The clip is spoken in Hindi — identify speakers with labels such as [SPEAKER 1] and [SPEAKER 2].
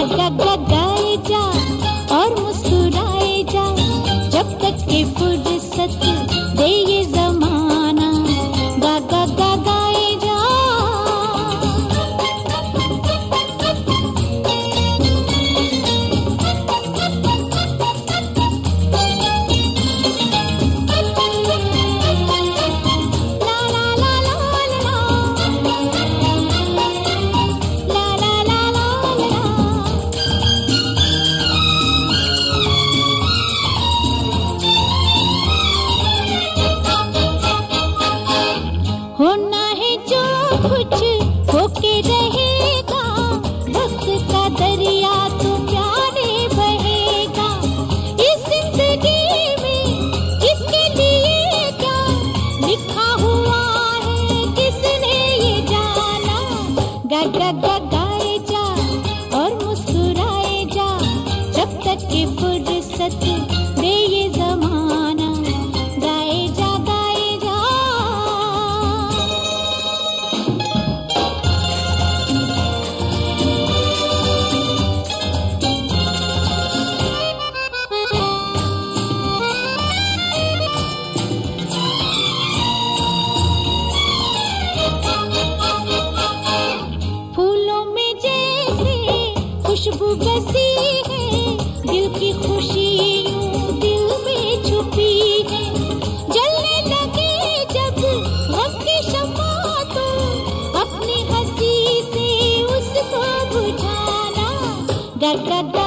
[SPEAKER 1] गा गा गाए जा और मुस्कुराए जा, जब तक कि फुर्सत दे ये जमाना। गा गा गा गाए जा। होना है जो कुछ होके रहेगा, वक्त का दरिया तो प्यारे बहेगा। इस जिंदगी में किसके लिए क्या लिखा हुआ है, किसने ये जाना। गा गा गा गाए जा और मुस्कुराए जा, जब तक कि फुर्सत दे ये जमाना। गाए जा गाए जा। फूलों में जैसे खुशबू बसी है, दिल की खुशी यूं दिल में छुपी है। जलने लगे जब गम की शम्मा तो अपनी हंसी से उसको बुझाना। गा गा गा